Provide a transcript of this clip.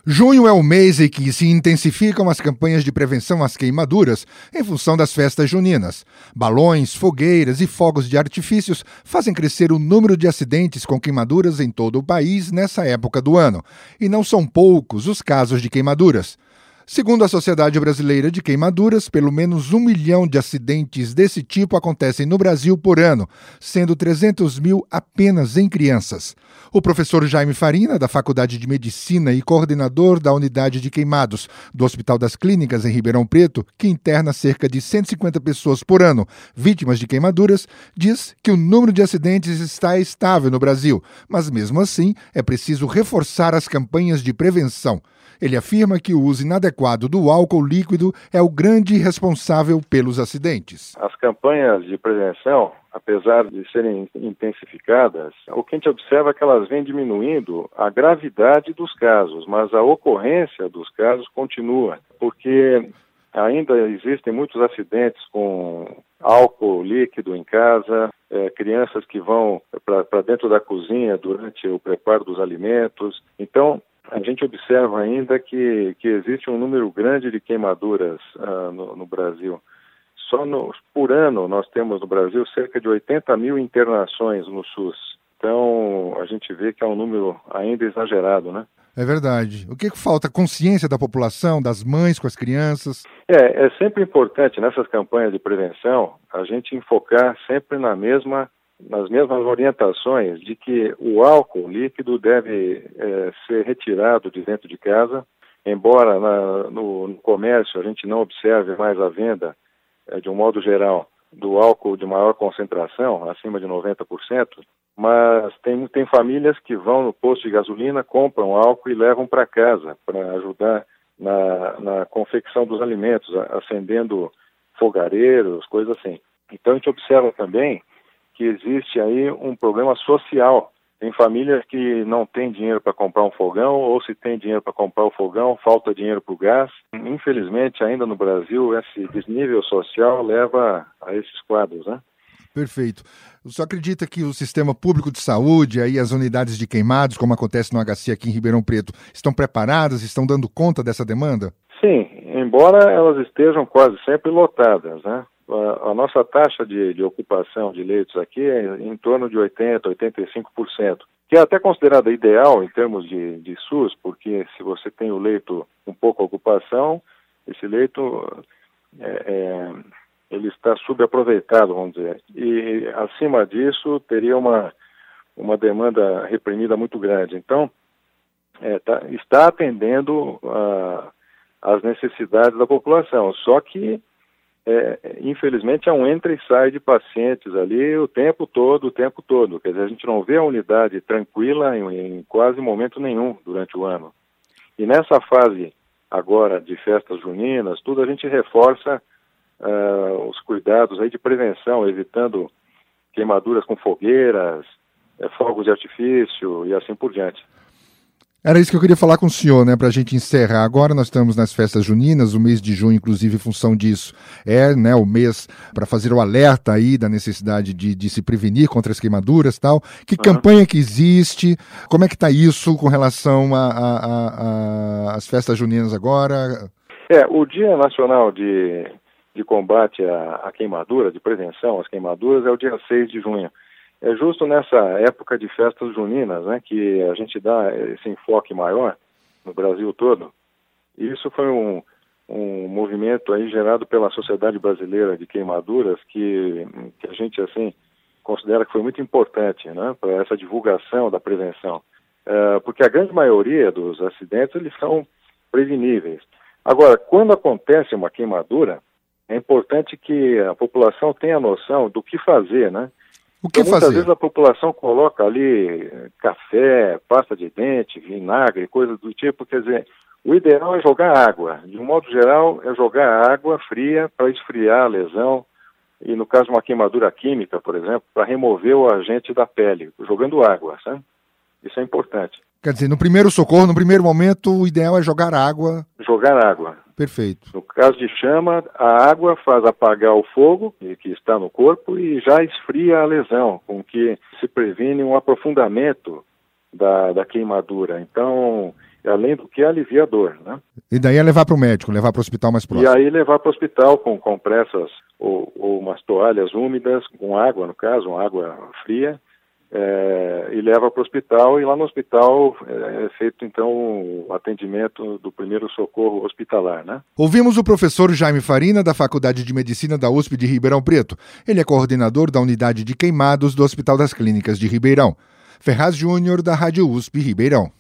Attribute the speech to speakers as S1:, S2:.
S1: Junho é o mês em que se intensificam as campanhas de prevenção às queimaduras em função das festas juninas. Balões, fogueiras e fogos de artifícios fazem crescer o número de acidentes com queimaduras em todo o país nessa época do ano. E não são poucos os casos de queimaduras. Segundo a Sociedade Brasileira de Queimaduras, pelo menos 1 milhão de acidentes desse tipo acontecem no Brasil por ano, sendo 300 mil apenas em crianças. O professor Jaime Farina, da Faculdade de Medicina e coordenador da Unidade de Queimados do Hospital das Clínicas em Ribeirão Preto, que interna cerca de 150 pessoas por ano vítimas de queimaduras, diz que o número de acidentes está estável no Brasil, mas mesmo assim é preciso reforçar as campanhas de prevenção. Ele afirma que o uso inadequado do álcool líquido é o grande responsável pelos acidentes.
S2: As campanhas de prevenção, apesar de serem intensificadas, o que a gente observa é que elas vêm diminuindo a gravidade dos casos, mas a ocorrência dos casos continua, porque ainda existem muitos acidentes com álcool líquido em casa, crianças que vão para dentro da cozinha durante o preparo dos alimentos. Então, a gente observa ainda que existe um número grande de queimaduras no Brasil. Por ano, nós temos no Brasil cerca de 80 mil internações no SUS. Então, a gente vê que é um número ainda exagerado, né?
S1: É verdade. O que falta? Consciência da população, das mães com as crianças?
S2: É sempre importante nessas campanhas de prevenção a gente enfocar sempre nas mesmas orientações de que o álcool líquido deve ser retirado de dentro de casa, embora no comércio a gente não observe mais a venda, de um modo geral, do álcool de maior concentração, acima de 90%, mas tem famílias que vão no posto de gasolina, compram álcool e levam para casa para ajudar na confecção dos alimentos, acendendo fogareiros, coisas assim. Então a gente observa também que existe aí um problema social. Tem famílias que não têm dinheiro para comprar um fogão, ou se tem dinheiro para comprar o fogão, falta dinheiro para o gás. Infelizmente, ainda no Brasil, esse desnível social leva a esses quadros, né?
S1: Perfeito. O senhor acredita que o sistema público de saúde, aí as unidades de queimados, como acontece no HC aqui em Ribeirão Preto, estão preparadas, estão dando conta dessa demanda?
S2: Sim, embora elas estejam quase sempre lotadas, né? A nossa taxa de ocupação de leitos aqui é em torno de 80%, 85%, que é até considerada ideal em termos de SUS, porque se você tem o leito com pouca ocupação, esse leito ele está subaproveitado, vamos dizer. E acima disso teria uma demanda reprimida muito grande. Então, está atendendo às necessidades da população, só que infelizmente é um entra e sai de pacientes ali o tempo todo. Quer dizer, a gente não vê a unidade tranquila em quase momento nenhum durante o ano. E nessa fase agora de festas juninas, tudo a gente reforça os cuidados aí de prevenção, evitando queimaduras com fogueiras, fogos de artifício e assim por diante.
S1: Era isso que eu queria falar com o senhor, né, para a gente encerrar. Agora nós estamos nas festas juninas, o mês de junho, inclusive, em função disso, né, o mês para fazer o alerta aí da necessidade de se prevenir contra as queimaduras e tal. Que campanha que existe? Como é que está isso com relação às festas juninas agora?
S2: O Dia Nacional de Combate à Queimadura, de prevenção às queimaduras, é o dia 6 de junho. É justo nessa época de festas juninas, né, que a gente dá esse enfoque maior no Brasil todo. E isso foi um movimento aí gerado pela Sociedade Brasileira de Queimaduras que a gente assim considera que foi muito importante, né, para essa divulgação da prevenção, porque a grande maioria dos acidentes eles são preveníveis. Agora, quando acontece uma queimadura, é importante que a população tenha noção do que fazer, né?
S1: O que fazer?
S2: Muitas vezes a população coloca ali café, pasta de dente, vinagre, coisas do tipo. Quer dizer, o ideal é jogar água. De um modo geral, é jogar água fria para esfriar a lesão. E no caso de uma queimadura química, por exemplo, para remover o agente da pele, jogando água, sabe? Isso é importante.
S1: Quer dizer, no primeiro socorro, no primeiro momento, o ideal é jogar água.
S2: Jogar água.
S1: Perfeito.
S2: No caso de chama, a água faz apagar o fogo que está no corpo e já esfria a lesão, com que se previne um aprofundamento da queimadura. Então, além do que alivia a dor, né?
S1: E daí é levar para o médico, levar para o hospital mais próximo.
S2: E aí levar para o hospital com compressas ou umas toalhas úmidas, com água, no caso, uma água fria, e leva para o hospital, e lá no hospital é feito então o atendimento do primeiro socorro hospitalar, né?
S1: Ouvimos o professor Jaime Farina, da Faculdade de Medicina da USP de Ribeirão Preto. Ele é coordenador da unidade de queimados do Hospital das Clínicas de Ribeirão. Ferraz Júnior, da Rádio USP Ribeirão.